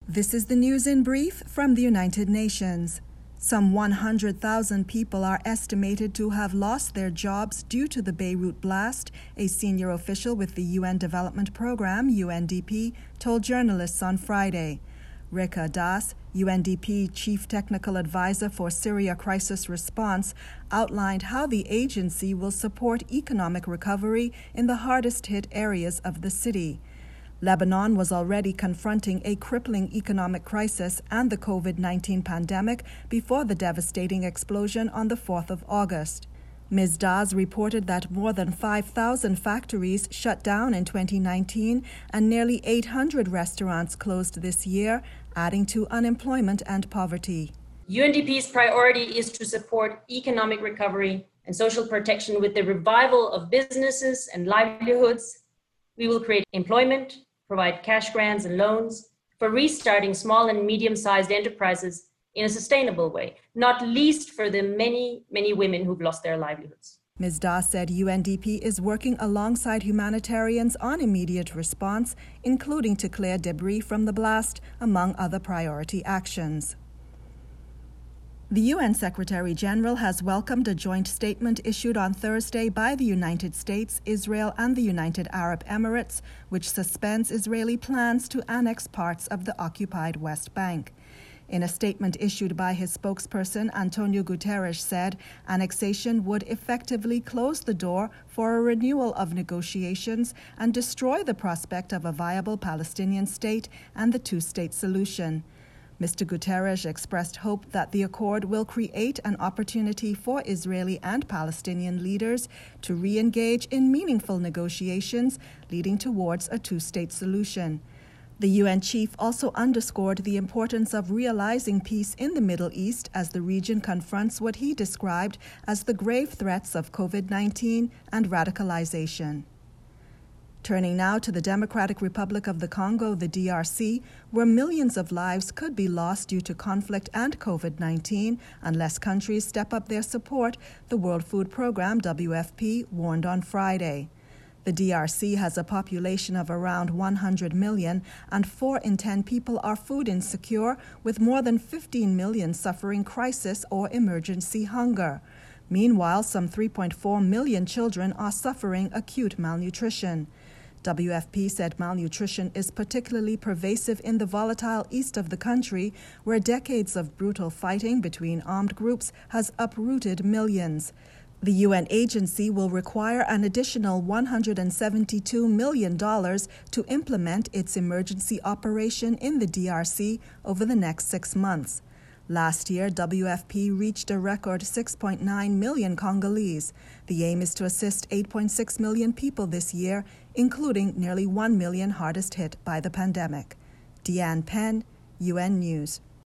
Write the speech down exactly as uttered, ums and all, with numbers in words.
This is the news in brief from the United Nations. Some one hundred thousand people are estimated to have lost their jobs due to the Beirut blast, a senior official with the U N Development Programme, U N D P, told journalists on Friday. Rika Das, U N D P Chief Technical Advisor for Syria Crisis Response, outlined how the agency will support economic recovery in the hardest-hit areas of the city. Lebanon was already confronting a crippling economic crisis and the COVID nineteen pandemic before the devastating explosion on the fourth of August. Miz Das reported that more than five thousand factories shut down in twenty nineteen and nearly eight hundred restaurants closed this year, adding to unemployment and poverty. U N D P's priority is to support economic recovery and social protection with the revival of businesses and livelihoods. We will create employment, provide cash grants and loans for restarting small and medium-sized enterprises in a sustainable way, not least for the many, many women who've lost their livelihoods. Miz Das said U N D P is working alongside humanitarians on immediate response, including to clear debris from the blast, among other priority actions. The U N Secretary-General has welcomed a joint statement issued on Thursday by the United States, Israel, and the United Arab Emirates, which suspends Israeli plans to annex parts of the occupied West Bank. In a statement issued by his spokesperson, Antonio Guterres said annexation would effectively close the door for a renewal of negotiations and destroy the prospect of a viable Palestinian state and the two-state solution. Mister Guterres expressed hope that the accord will create an opportunity for Israeli and Palestinian leaders to re-engage in meaningful negotiations leading towards a two-state solution. The U N chief also underscored the importance of realizing peace in the Middle East as the region confronts what he described as the grave threats of COVID nineteen and radicalization. Turning now to the Democratic Republic of the Congo, the D R C, where millions of lives could be lost due to conflict and COVID nineteen unless countries step up their support, the World Food Programme, W F P, warned on Friday. The D R C has a population of around one hundred million, and four in ten people are food insecure, with more than fifteen million suffering crisis or emergency hunger. Meanwhile, some three point four million children are suffering acute malnutrition. W F P said malnutrition is particularly pervasive in the volatile east of the country, where decades of brutal fighting between armed groups has uprooted millions. The U N agency will require an additional one hundred seventy-two million dollars to implement its emergency operation in the D R C over the next six months. Last year, W F P reached a record six point nine million Congolese. The aim is to assist eight point six million people this year, including nearly one million hardest hit by the pandemic. Deanne Penn, U N News.